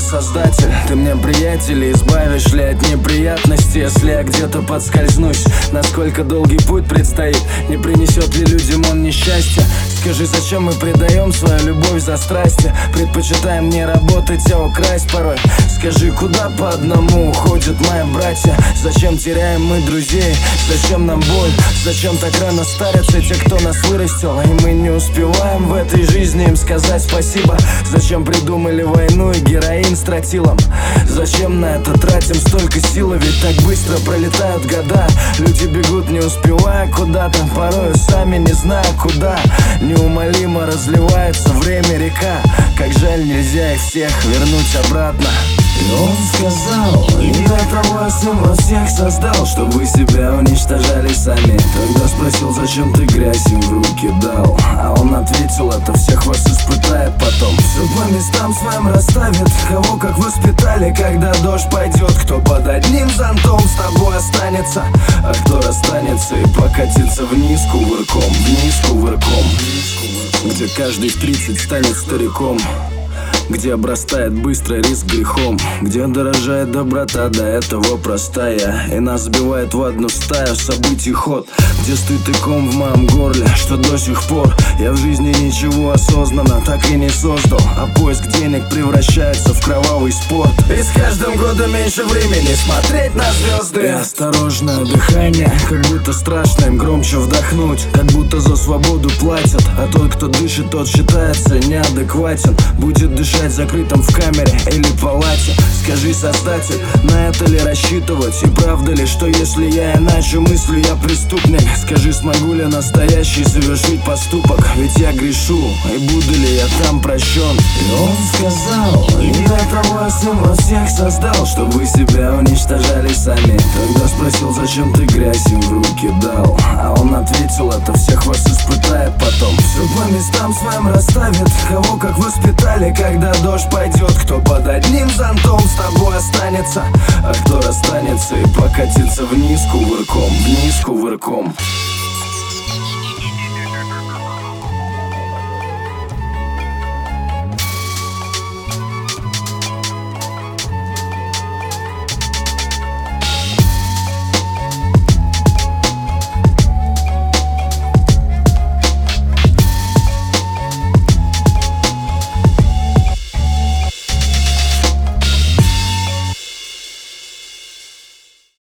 создатель, ты мне приятель, и избавишь ли от неприятностей, если я где-то подскользнусь? Насколько долгий путь предстоит, не принесет ли людям он несчастья? Скажи, зачем мы предаем свою любовь за страсти? Предпочитаем не работать, а украсть порой. Скажи, куда по одному уходят мои братья? Зачем теряем мы друзей? Зачем нам боль? Зачем так рано старятся те, кто нас вырастил? И мы не успеваем в этой жизни им сказать спасибо. Зачем придумали войну и героин с тротилом? Зачем на это тратим столько силы? Ведь так быстро пролетают года. Люди бегут, не успевая куда-то, порою сами не зная куда. Неумолимо разливается время река. Как жаль, нельзя их всех вернуть обратно. И он сказал: не для того я сын вас всех создал, чтобы вы себя уничтожали сами. Тогда спросил, зачем ты грязь им в руки дал? А он ответил: это всех вас испытает потом. Все по местам своим расставит, кого как воспитали. Когда дождь пойдет, кто под одним зонтом с тобой останется, а кто расстанется и покатится вниз кувырком, вниз кувырком. Где каждый в 30 станет стариком, где обрастает быстро риск грехом, где дорожает доброта до этого простая, и нас сбивает в одну стаю событий ход, где стыд и ком в моем горле, что до сих пор я в жизни ничего осознанно так и не создал, а поиск денег превращается в кровавый спорт. И с каждым годом меньше времени смотреть на звезды. И осторожное дыхание, как будто страшно им громче вдохнуть, как будто за свободу платят, а тот, кто дышит, тот считается неадекватен. Будет дышать закрытым в камере или палате. Скажи, создатель, на это ли рассчитывать? И правда ли, что если я иначе мыслю, я преступник? Скажи, смогу ли настоящий совершить поступок? Ведь я грешу, и буду ли я там прощен? И он сказал: не для того я сын вас всех создал, чтобы вы себя уничтожали сами. Тогда спросил, зачем ты грязь им в руки дал? А он ответил: это всех вас испытает потом. Все по местам своим расставит, кого как воспитали. Когда дождь пойдет, кто под одним зонтом с тобой останется, а кто расстанется и покатится вниз кувырком, вниз кувырком.